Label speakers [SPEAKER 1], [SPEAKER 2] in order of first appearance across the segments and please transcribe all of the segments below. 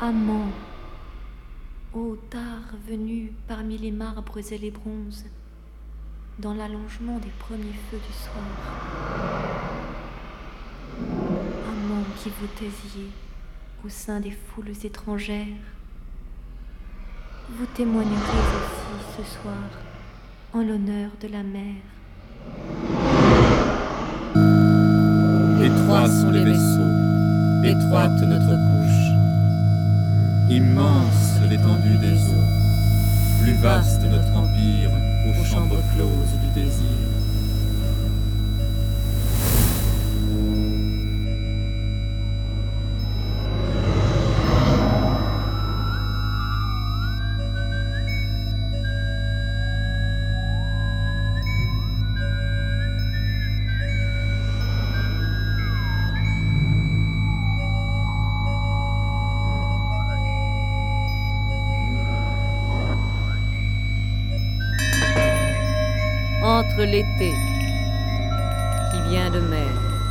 [SPEAKER 1] Amant, ô tard venu parmi les marbres et les bronzes, dans l'allongement des premiers feux du soir. Amant qui vous taisiez au sein des foules étrangères, vous témoignerez aussi ce soir en l'honneur de la mer.
[SPEAKER 2] Étroits sont les vaisseaux, étroite notre couche, immense l'étendue des eaux, plus vaste notre empire aux chambres closes du désir. Entre l'été qui vient de mer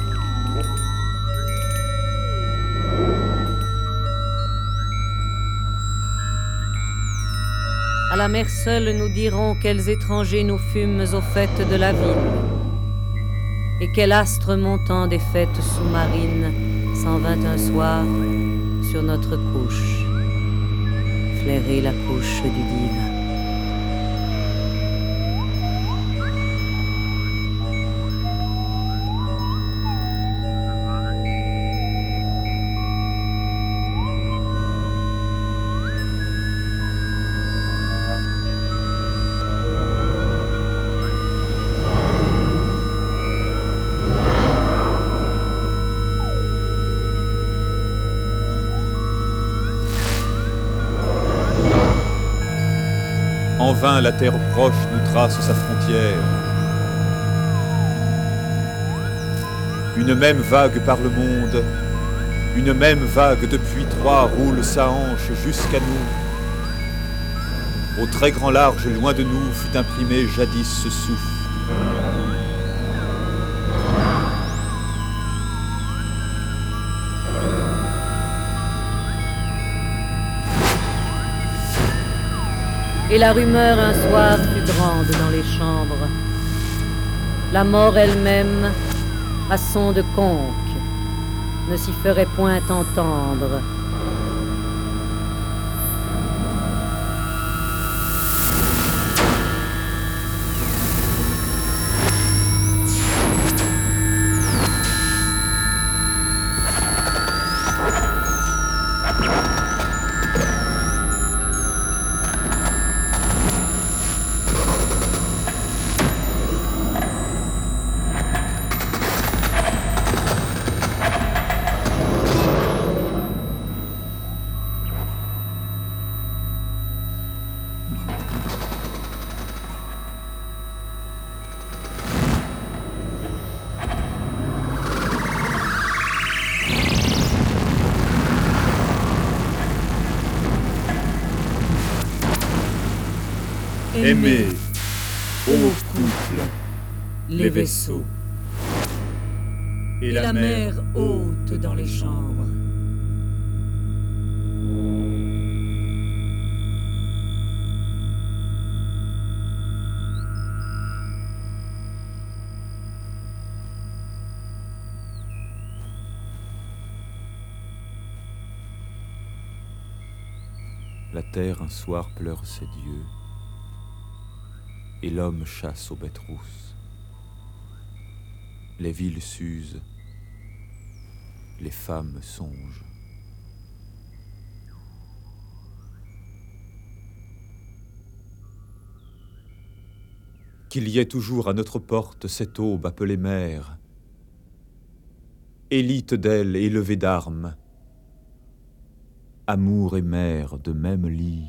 [SPEAKER 2] à la mer seule, nous dirons quels étrangers nous fûmes aux fêtes de la ville, et quel astre montant des fêtes sous-marines s'en vint un soir sur notre couche, flairer la couche du divin.
[SPEAKER 3] En vain la terre proche nous trace sa frontière. Une même vague par le monde, une même vague depuis Troie roule sa hanche jusqu'à nous. Au très grand large, loin de nous, fut imprimé jadis ce souffle.
[SPEAKER 2] Et la rumeur un soir fut grande dans les chambres. La mort elle-même, à son de conque, ne s'y ferait point entendre.
[SPEAKER 3] Aimez,
[SPEAKER 2] ô couple, les vaisseaux,
[SPEAKER 3] et
[SPEAKER 2] la mer haute dans les chambres.
[SPEAKER 3] La terre un soir pleure ses dieux, et l'homme chasse aux bêtes rousses. Les villes s'usent, les femmes songent. Qu'il y ait toujours à notre porte cette aube appelée mer, élite d'ailes élevée d'armes, amour et mère de même lit,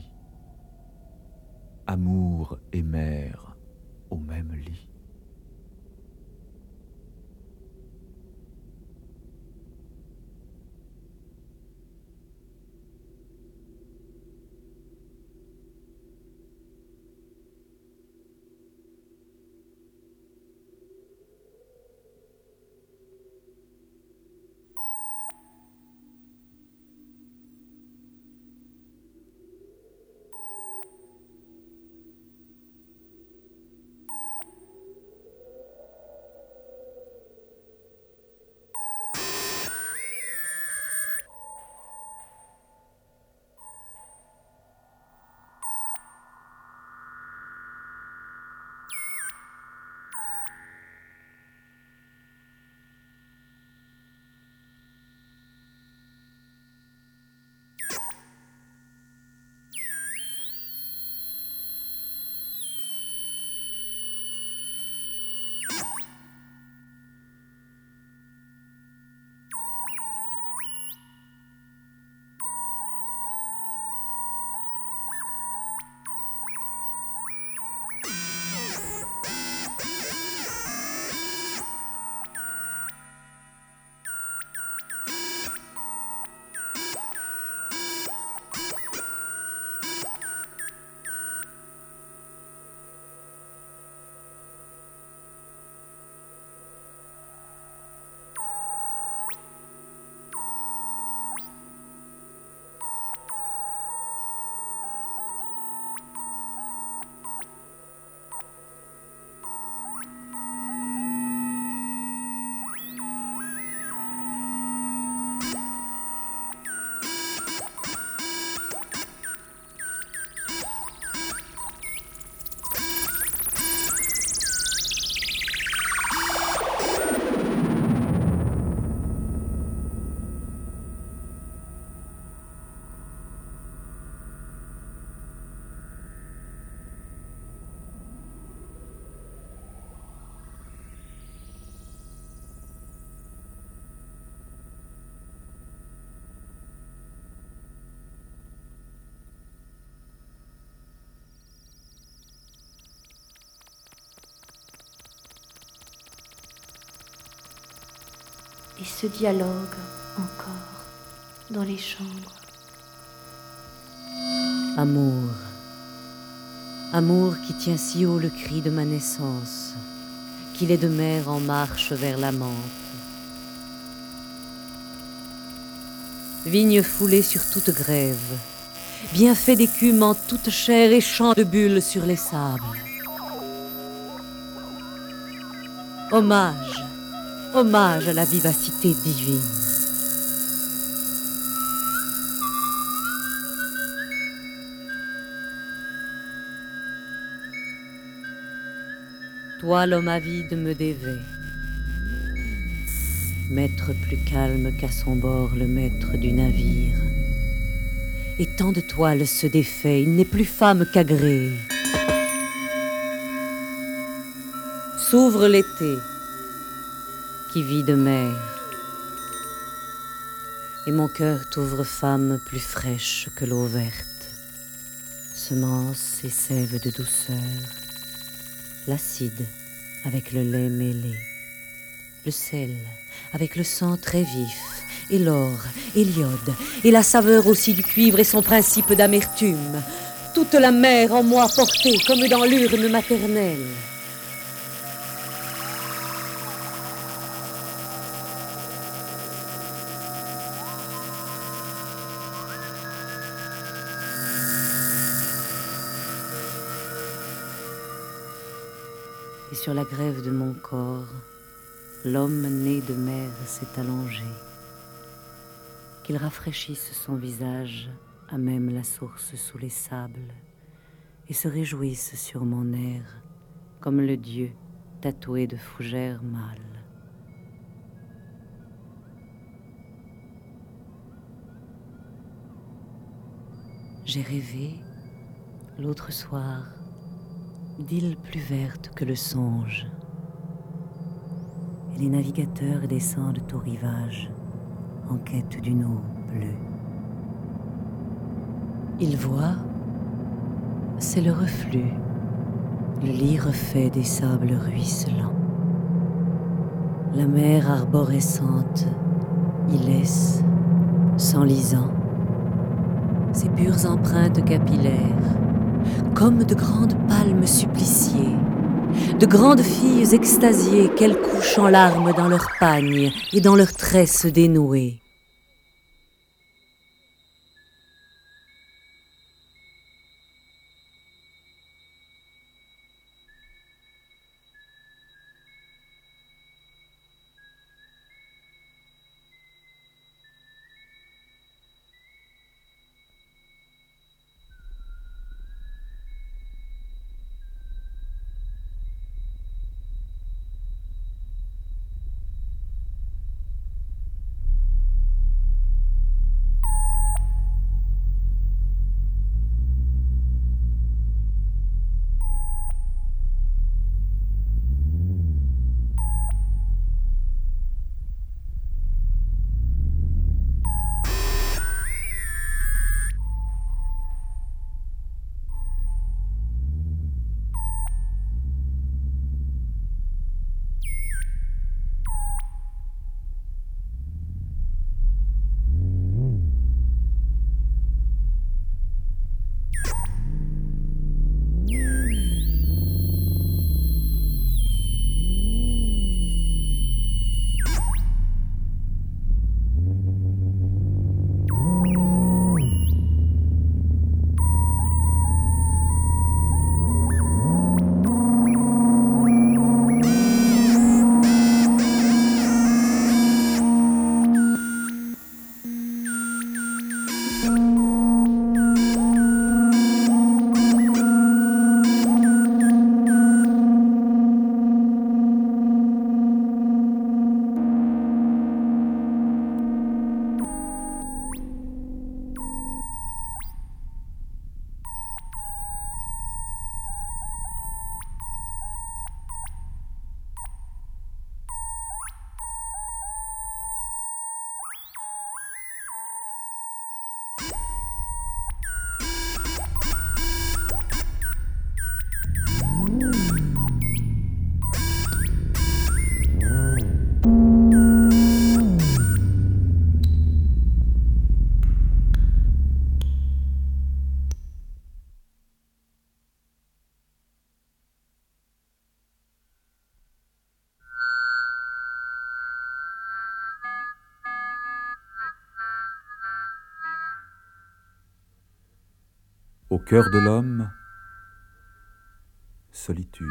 [SPEAKER 3] amour et mère au même lit.
[SPEAKER 1] et se dialoguent encore dans les chambres.
[SPEAKER 2] Amour, amour qui tient si haut le cri de ma naissance, qu'il est de mer en marche vers la menthe. Vigne foulée sur toute grève, bienfait d'écume en toute chair et champ de bulles sur les sables. Hommage, hommage à la vivacité divine. Toi, l'homme avide, me dévais. Maître plus calme qu'à son bord le maître du navire. Et tant de toiles se défait, il n'est plus femme qu'agréé. S'ouvre l'été, qui vit de mer. Et mon cœur t'ouvre femme plus fraîche que l'eau verte. Semence et sève de douceur, l'acide avec le lait mêlé, le sel avec le sang très vif, et l'or, et l'iode, et la saveur aussi du cuivre et son principe d'amertume, toute la mer en moi portée comme dans l'urne maternelle. Et sur la grève de mon corps, l'homme né de mer s'est allongé, qu'il rafraîchisse son visage à même la source sous les sables, et se réjouisse sur mon air, comme le dieu tatoué de fougères mâles. J'ai rêvé, l'autre soir, d'îles plus vertes que le songe. Et les navigateurs descendent au rivage en quête d'une eau bleue. Ils voient, c'est le reflux, le lit refait des sables ruisselants. La mer arborescente y laisse, s'enlisant, ses pures empreintes capillaires, comme de grandes palmes suppliciées, de grandes filles extasiées qu'elles couchent en larmes dans leurs pagnes et dans leurs tresses dénouées.
[SPEAKER 3] Au cœur de l'homme, solitude.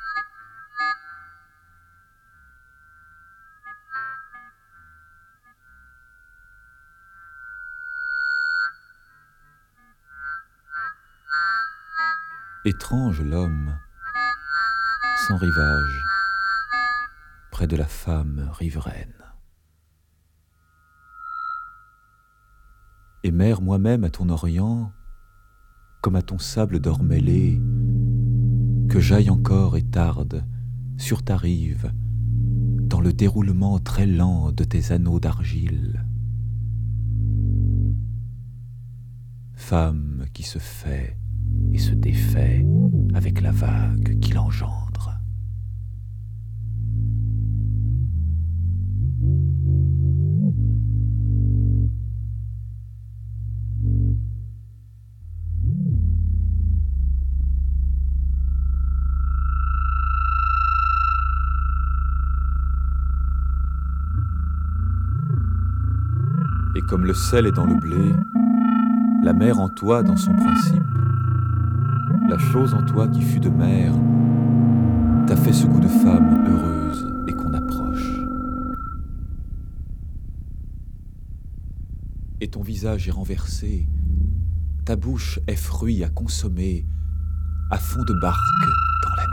[SPEAKER 3] Étrange l'homme, sans rivage, près de la femme riveraine. Et mère moi-même à ton orient, comme à ton sable d'or mêlé, que j'aille encore et tarde sur ta rive, dans le déroulement très lent de tes anneaux d'argile. Femme qui se fait et se défait avec la vague qui l'engendre. Et comme le sel est dans le blé, la mer en toi dans son principe, la chose en toi qui fut de mère t'a fait ce goût de femme heureuse et qu'on approche. Et ton visage est renversé, ta bouche est fruit à consommer à fond de barque dans la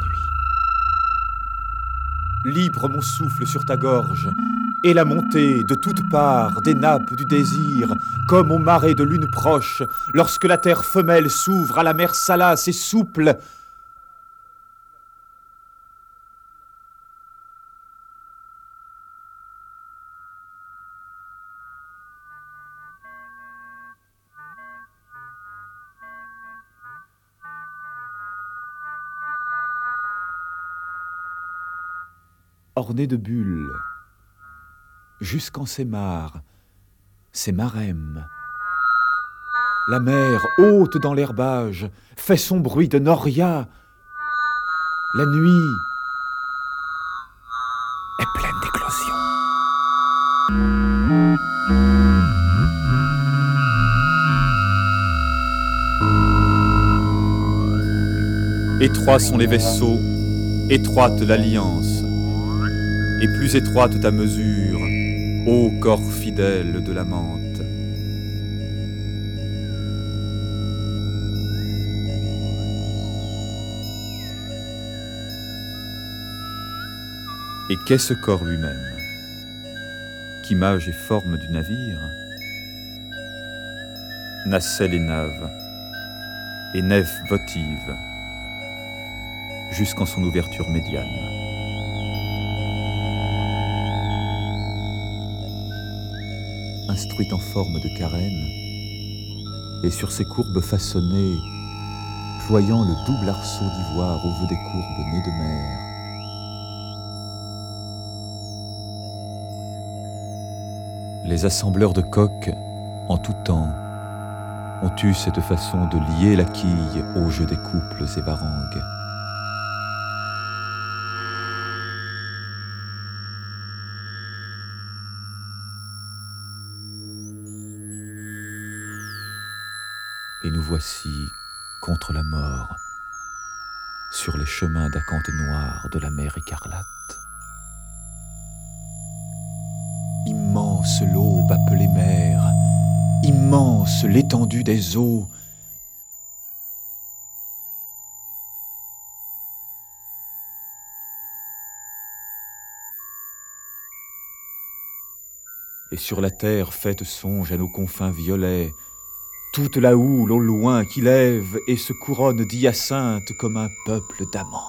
[SPEAKER 3] nuit. Libre mon souffle sur ta gorge, et la montée de toutes parts des nappes du désir, comme aux marées de lune proche, lorsque la terre femelle s'ouvre à la mer salace et souple. Ornée de bulles, jusqu'en ses mares, ses marèmes. La mer, haute dans l'herbage, fait son bruit de noria. La nuit est pleine d'éclosions. Étroits sont les vaisseaux, étroite l'alliance, et plus étroite ta mesure, ô corps fidèle de l'amante. Et qu'est ce corps lui-même, qu'image et forme du navire, nacelle et nave, et nef votive, jusqu'en son ouverture médiane. Instruite en forme de carène, et sur ses courbes façonnées, ployant le double arceau d'ivoire au vœu des courbes nées de mer. Les assembleurs de coques, en tout temps, ont eu cette façon de lier la quille au jeu des couples et varangues. Et nous voici contre la mort, sur les chemins d'acanthe noire de la mer écarlate. Immense l'aube appelée mer, immense l'étendue des eaux. Et sur la terre faite songe à nos confins violets, toute la houle au loin qui lève et se couronne d'hyacinthe comme un peuple d'amants.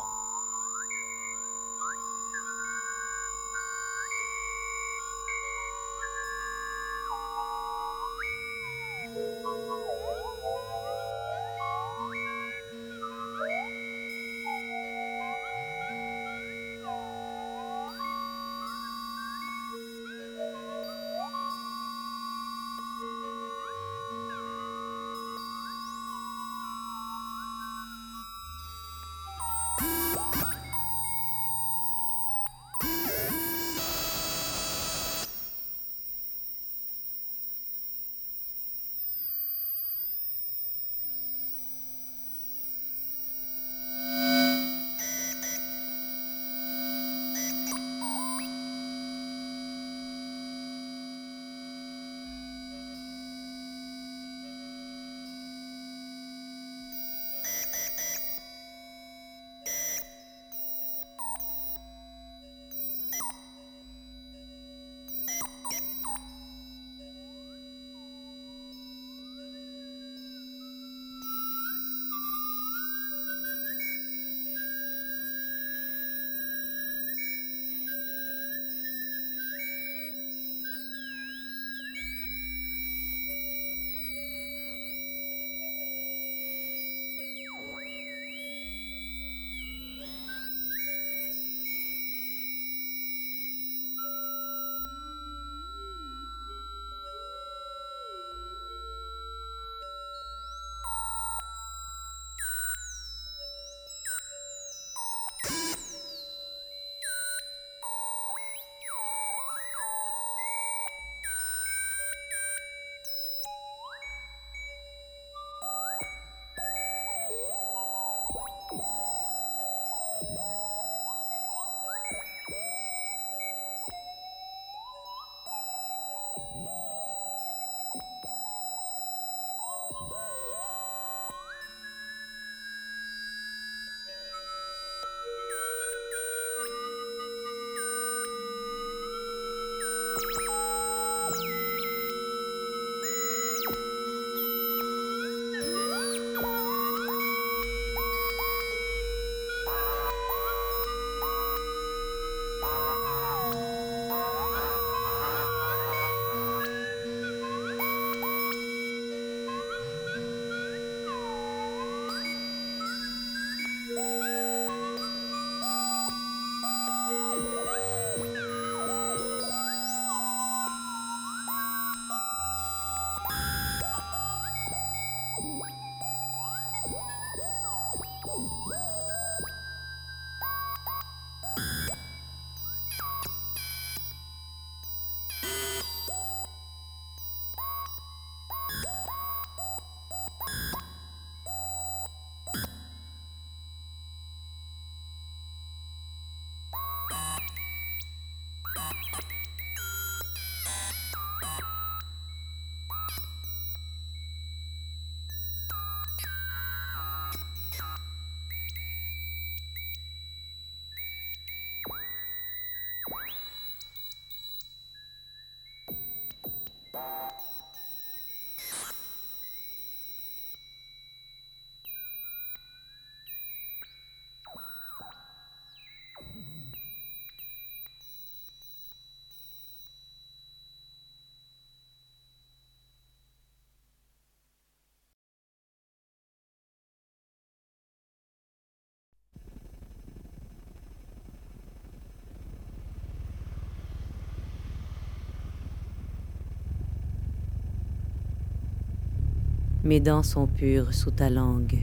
[SPEAKER 2] Mes dents sont pures sous ta langue.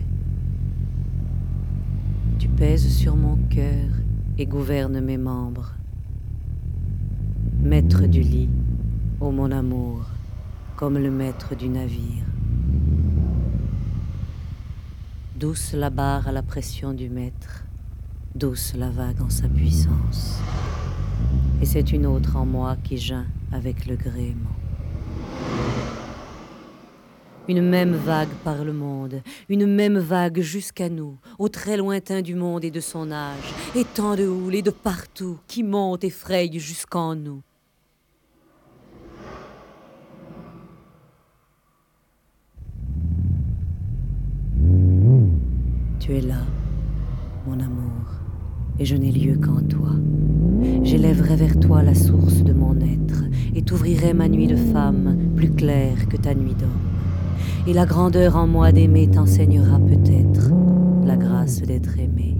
[SPEAKER 2] Tu pèses sur mon cœur et gouvernes mes membres. Maître du lit, ô mon amour, comme le maître du navire. Douce la barre à la pression du maître, douce la vague en sa puissance. Et c'est une autre en moi qui geint avec le gréement. Une même vague par le monde, une même vague jusqu'à nous, au très lointain du monde et de son âge, et tant de houle et de partout qui monte et fraye jusqu'en nous. Tu es là, mon amour, et je n'ai lieu qu'en toi. J'élèverai vers toi la source de mon être, et t'ouvrirai ma nuit de femme plus claire que ta nuit d'homme. Et la grandeur en moi d'aimer t'enseignera peut-être la grâce d'être aimé.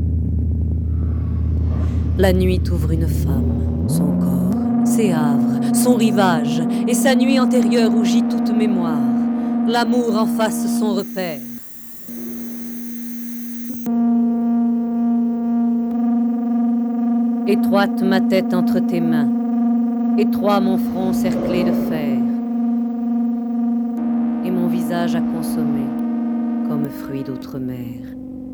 [SPEAKER 2] La nuit t'ouvre une femme, son corps, ses havres, son rivage, et sa nuit antérieure où gît toute mémoire. L'amour en face son repère. Étroite ma tête entre tes mains, étroit mon front cerclé de fer. Et mon visage à consommer, comme fruit d'outre-mer.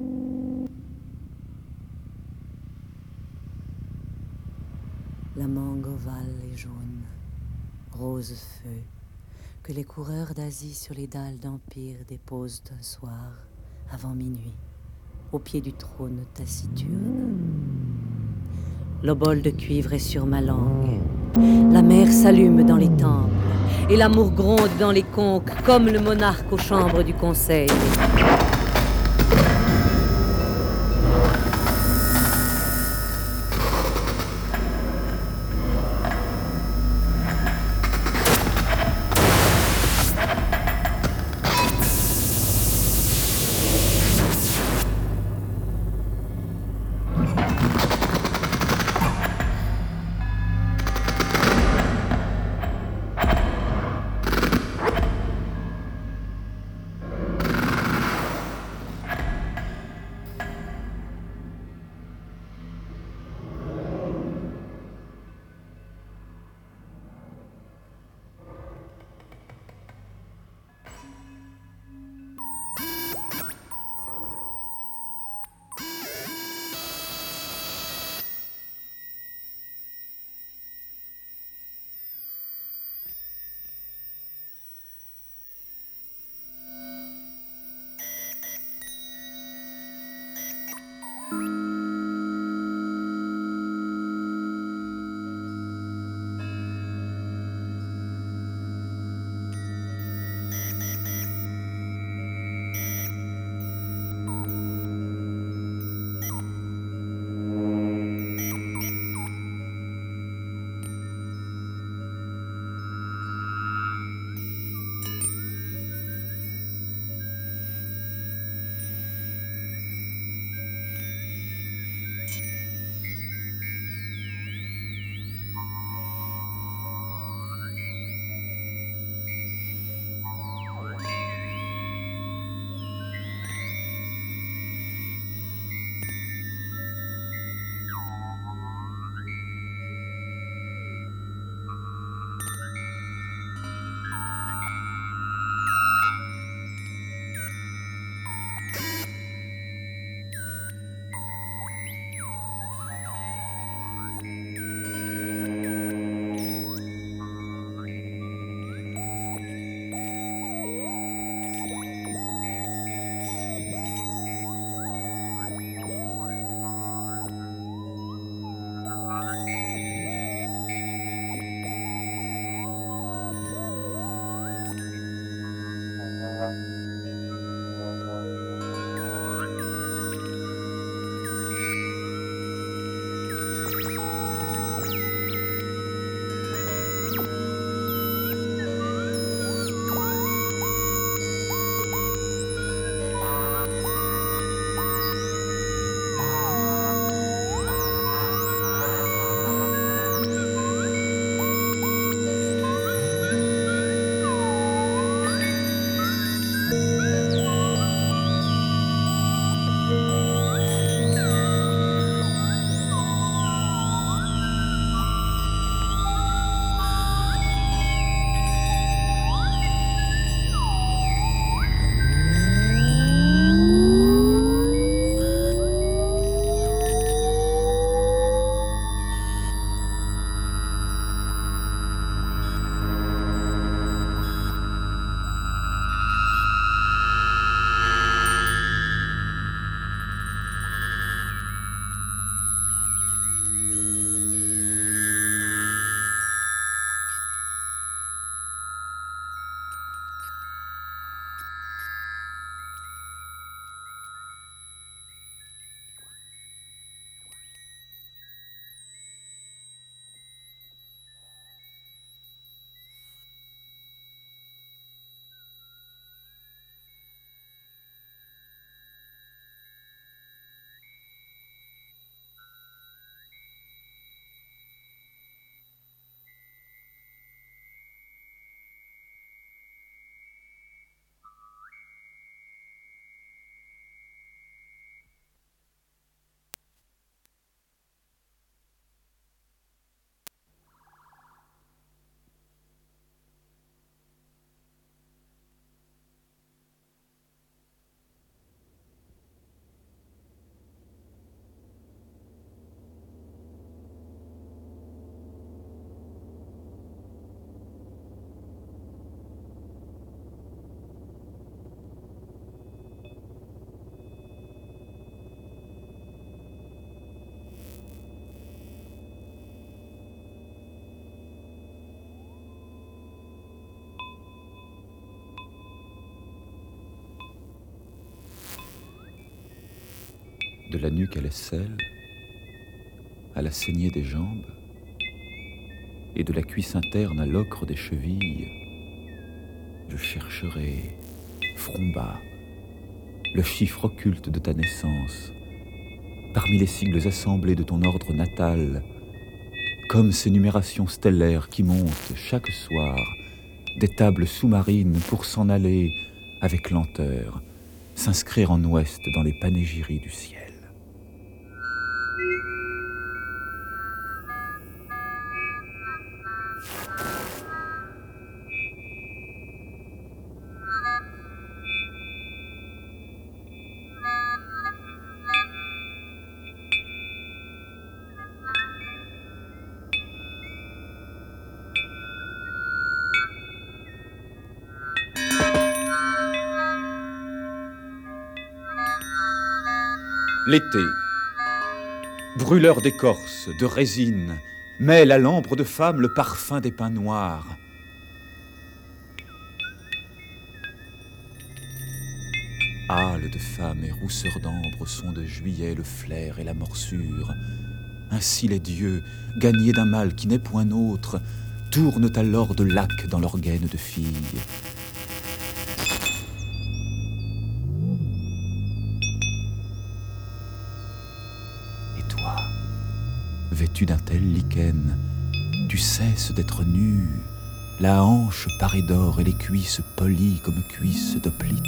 [SPEAKER 2] La mangue ovale et jaune, rose feu, que les coureurs d'Asie sur les dalles d'Empire déposent un soir, avant minuit, au pied du trône taciturne. L'obole de cuivre est sur ma langue, la mer s'allume dans les temples, et l'amour gronde dans les conques comme le monarque aux chambres du conseil.
[SPEAKER 3] De la nuque à l'aisselle, à la saignée des jambes, et de la cuisse interne à l'ocre des chevilles, je chercherai, front bas, le chiffre occulte de ta naissance, parmi les sigles assemblés de ton ordre natal, comme ces numérations stellaires qui montent chaque soir des tables sous-marines pour s'en aller avec lenteur, s'inscrire en ouest dans les panégyries du ciel. L'été, brûleur d'écorce, de résine, mêle à l'ambre de femme le parfum des pins noirs. Hâle de femme et rousseur d'ambre sont de juillet le flair et la morsure. Ainsi les dieux, gagnés d'un mal qui n'est point nôtre, tournent alors de lac dans leur gaine de fille. Vêtu d'un tel lichen, tu cesses d'être nu, la hanche parée d'or et les cuisses polies comme cuisses d'hoplite.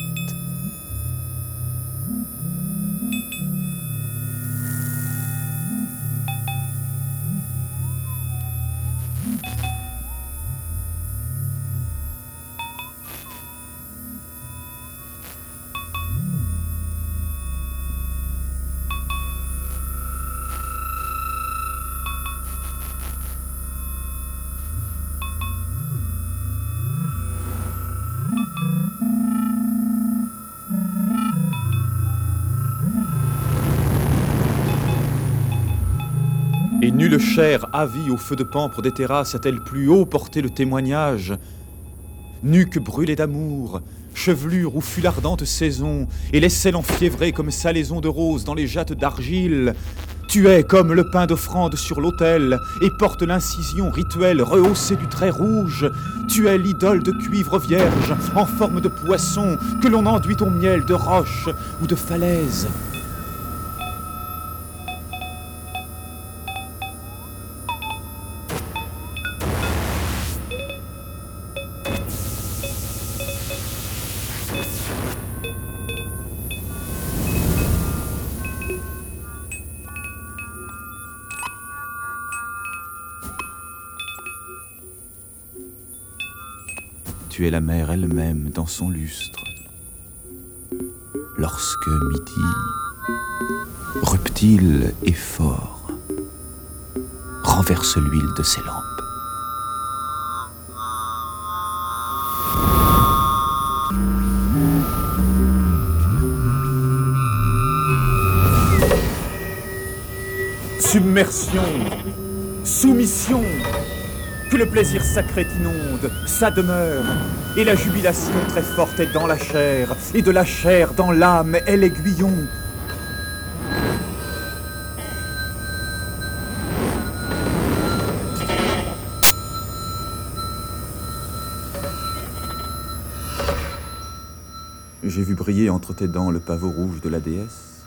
[SPEAKER 3] Et nulle chair avie au feu de pampre des terrasses a-t-elle plus haut porté le témoignage. Nuque brûlée d'amour, chevelure où fut l'ardente saison, et l'aisselle enfiévrée comme salaison de rose dans les jattes d'argile, tu es comme le pain d'offrande sur l'autel, et porte l'incision rituelle rehaussée du trait rouge. Tu es l'idole de cuivre vierge, en forme de poisson, que l'on enduit au miel de roche ou de falaise. Tu es la mer elle-même dans son lustre. Lorsque midi, reptile et fort, renverse l'huile de ses lampes. Submersion, soumission, que le plaisir sacré t'inonde, sa demeure, et la jubilation très forte est dans la chair, et de la chair dans l'âme est l'aiguillon. J'ai vu briller entre tes dents le pavot rouge de la déesse.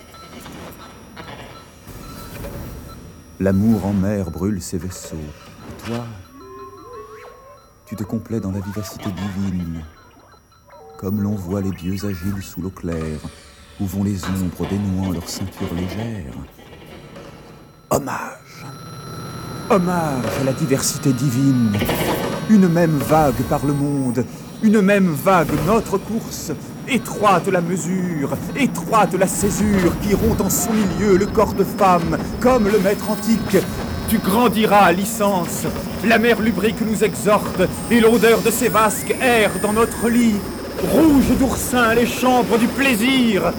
[SPEAKER 3] L'amour en mer brûle ses vaisseaux. Et toi, tu te complais dans la vivacité divine, comme l'on voit les dieux agiles sous l'eau claire, où vont les ombres dénouant leur ceinture légère. Hommage, hommage à la diversité divine. Une même vague par le monde, une même vague notre course. Étroite la mesure, étroite la césure qui rompt en son milieu le corps de femme, comme le maître antique. Tu grandiras à licence, la mer lubrique nous exhorte, et l'odeur de ses vasques erre dans notre lit. Rouge d'oursin les chambres du plaisir.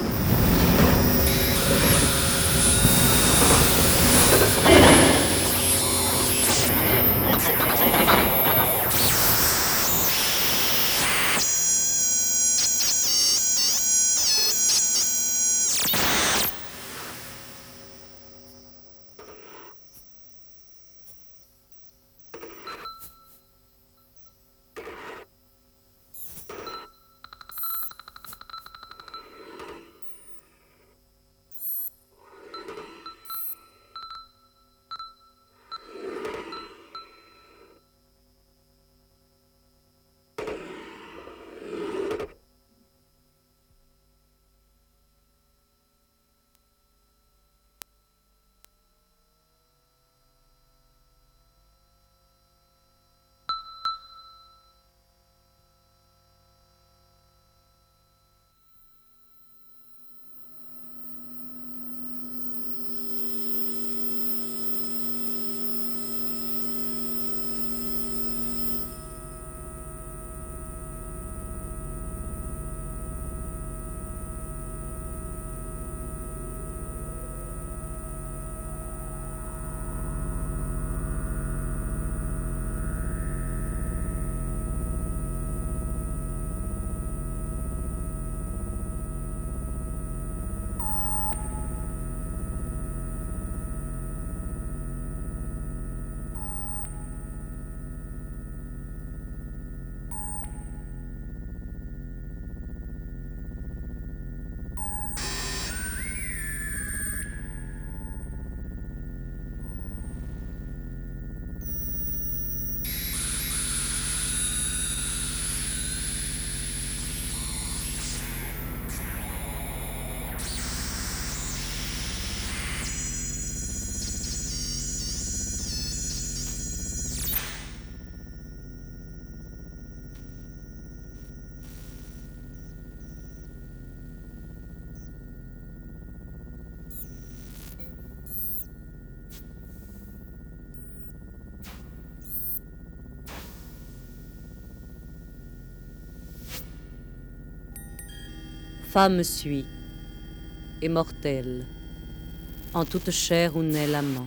[SPEAKER 2] femme suit, et mortelle, en toute chair où naît l'amant.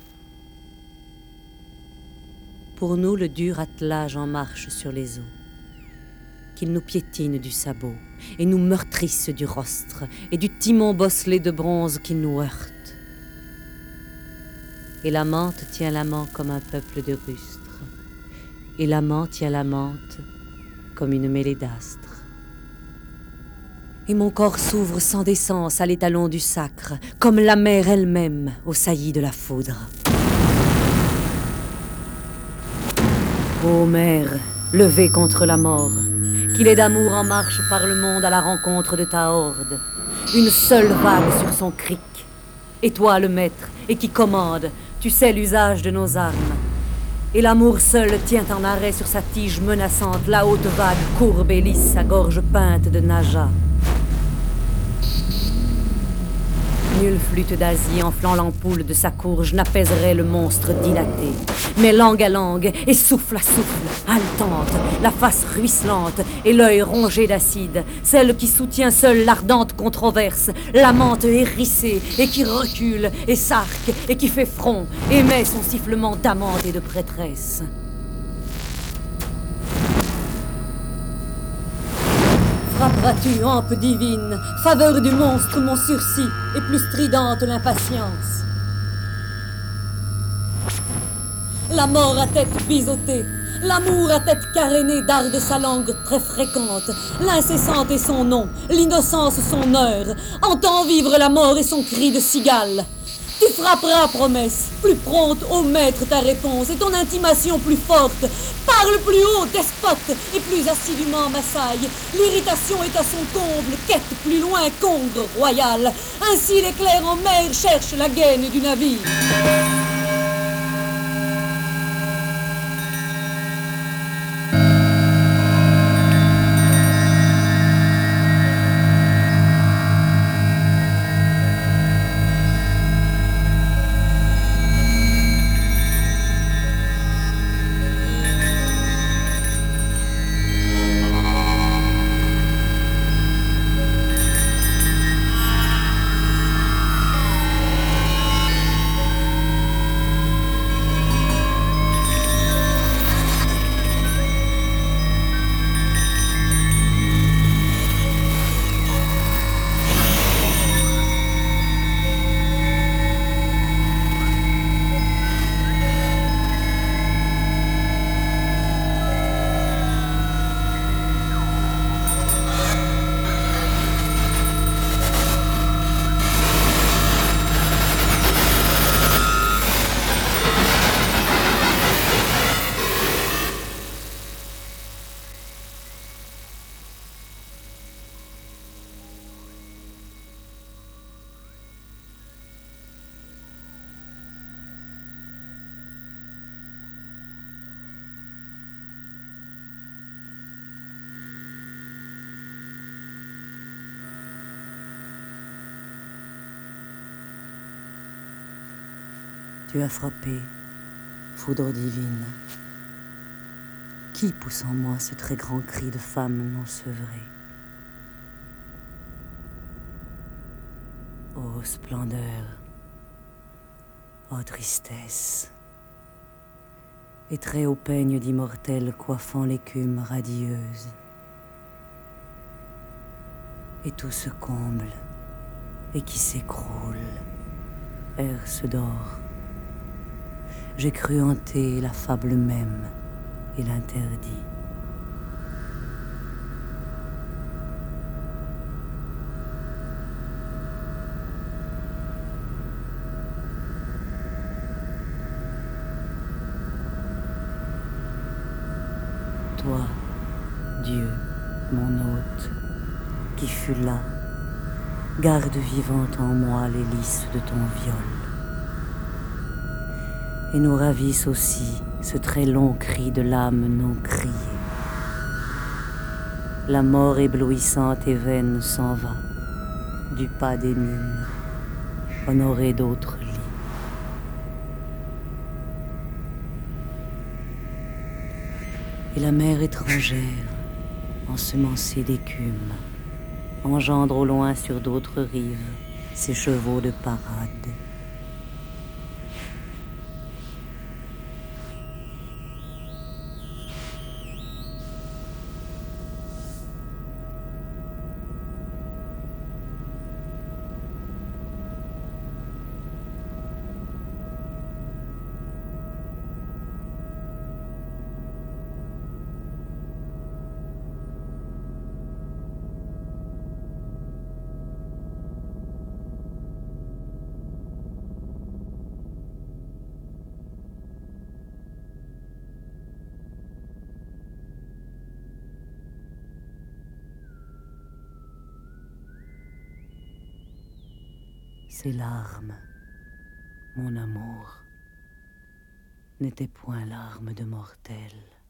[SPEAKER 2] Pour nous, le dur attelage en marche sur les eaux, qu'il nous piétine du sabot, et nous meurtrisse du rostre, et du timon bosselé de bronze qui nous heurte. Et l'amante tient l'amant comme un peuple de rustres, et l'amant tient l'amante comme une mêlée d'astres. Et mon corps s'ouvre sans décence à l'étalon du sacre, comme la mer elle-même au saillie de la foudre. Ô mer, levée contre la mort, qu'il est d'amour en marche par le monde à la rencontre de ta horde, une seule vague sur son cric, et toi le maître, et qui commande, tu sais l'usage de nos armes. Et l'amour seul tient en arrêt sur sa tige menaçante la haute vague courbe et lisse à gorge peinte de Naja. Nulle flûte d'Asie enflant l'ampoule de sa courge n'apaiserait le monstre dilaté. Mais langue à langue, et souffle à souffle, haletante, la face ruisselante et l'œil rongé d'acide, celle qui soutient seule l'ardente controverse, l'amante hérissée et qui recule et s'arque et qui fait front, émet son sifflement d'amante et de prêtresse. Frapperas-tu, hampe divine, faveur du monstre mon sursis, et plus stridente l'impatience. La mort à tête biseautée, l'amour à tête carénée darde sa langue très fréquente, l'incessante est son nom, l'innocence son heure, entends vivre la mort et son cri de cigale. Tu frapperas, promesse, plus prompte, ô maître, ta réponse, et ton intimation plus forte. Parle plus haut, despote, et plus assidûment m'assaille. L'irritation est à son comble, quête plus loin qu'ongre royale. Ainsi l'éclair en mer cherche la gaine du navire. Tu as frappé, foudre divine. Qui pousse en moi ce très grand cri de femme non sevrée? Ô splendeur, ô tristesse, et très haut peigne d'immortelle coiffant l'écume radieuse. Et tout se comble, et qui s'écroule, herse d'or. J'ai cru hanter la fable même et l'interdit. Toi, Dieu, mon hôte, qui fus là, garde vivante en moi les lys de ton viol. Et nous ravisse aussi ce très long cri de l'âme non criée. La mort éblouissante et vaine s'en va, du pas des mines, honorée d'autres lits. Et la mer étrangère, ensemencée d'écume, engendre au loin sur d'autres rives ses chevaux de parade. Ces larmes, mon amour, n'étaient point larmes de mortels.